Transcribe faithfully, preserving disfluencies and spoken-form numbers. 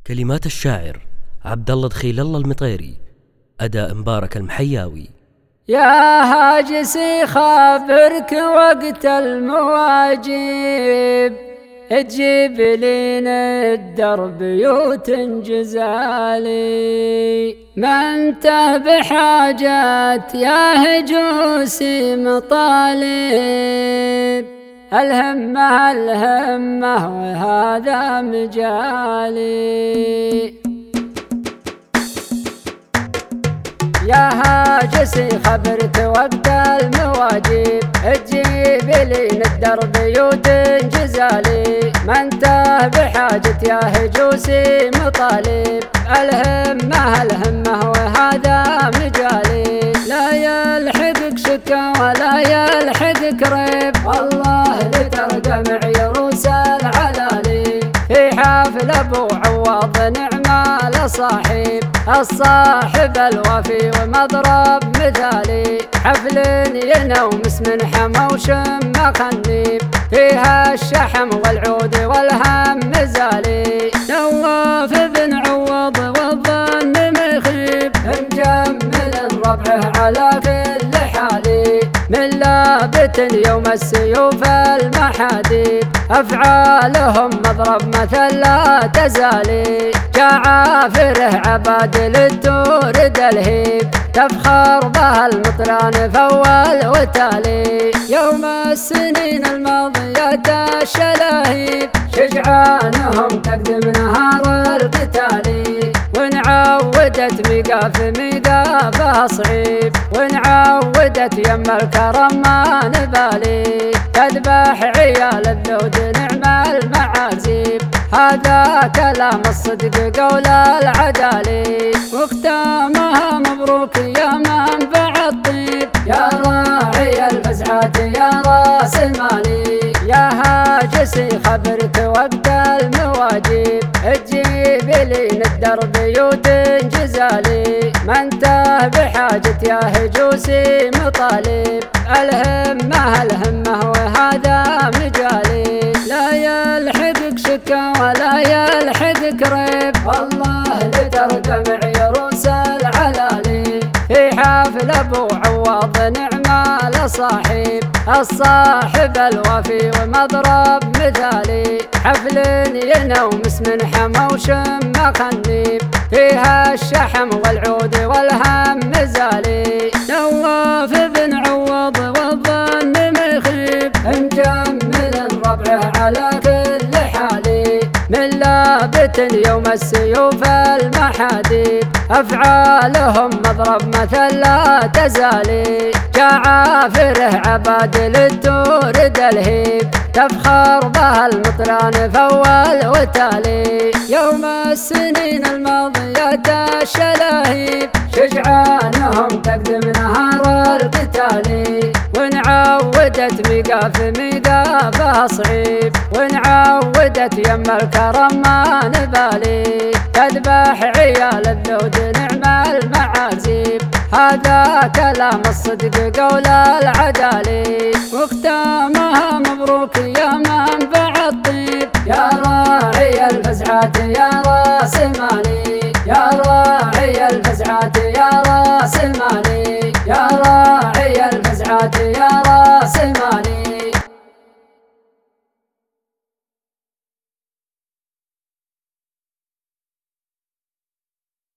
كلمات الشاعر عبد الله دخيل الله المطيري، أداء مبارك المحياوي. يا هاجسي خابرك وقت المواجيب، تجيب لينا الدرب بيوت جزالي، ما انته بحاجات يا هجوسي مطالب، الهمة الهمة وهذا مجالي. يا هاجسي خبرت وقت المواجيب، تجيب لي الدرب بيوت جزالي، ما انته بحاجة يا هجوسي مطالب، الهمة الهمة وهذا مجالي. لا يلحقك شكا ولا يلحقك ريب، والله لترقى معي روس العلالي، في حفل ابو عواض نعمة لصاحب، الصاحب الوفي ومضرب مثالي، حفل ينوم اسم حما وشم خنيب، فيها الشحم والعود والهم زالي، نواف بن عوض والظن مخيب، مجمل ربعه على كل حالي، من لابت يوم السيوف المحاديب، أفعالهم مضرب مثل لا تزالي، كعافره عباد للتورد الهيب، تفخر بها المطران فول وتالي، يوم السنين الماضية الشلاهيب، شجعانهم تقدم نهار القتالي، ونعودت ميقاف ميقافها صعيب، ونعودت يم الكرم ما نبالي، تذبح عيال الذود نعم المعازيب، هذا كلام الصدق قول العدالي، وختامها مبروك يا منبع الطيب، يا راعي الفزعات يا راس المالي، يا هاجسي خبرت وقت المواجيب، تجيب لي الدرب بيوت جزالي، ما انته بحاجة يا هجوسي مطالب، الهمة الهمة وهذا مجالي. لا يلحقك شكا ولا يلحقك ريب، والله لترقى معي روس العلالي، في حفل ابو عواض نعمة لصاحب، الصاحب الوفي ومضرب مثالي، حفل ينوم اسم حما وشم خنيب، فيها الشحم والعود والهم زالي، نواف بن عوض والظن مخيب، مجمل ربعه على كل حالي، من لابت يوم السيوف المحاديب، أفعالهم مضرب مثل لا تزالي، كعافره عباد للتورد الهيب، تفخر بها المطران فول وتالي، يوم السنين الماضية الشلاهيب، شجعانهم تقدم نهار القتالي، ونعودت ميقاف ميقافها صعيب، ونعودت يم الكرم ما نبالي، تذبح عيال الذود نعم المعازيب، هذا كلام الصدق قول العدالي، وختامها مبروك يا منبع الطيب، يا راعي الفزعات يا راس مالي، يا راعي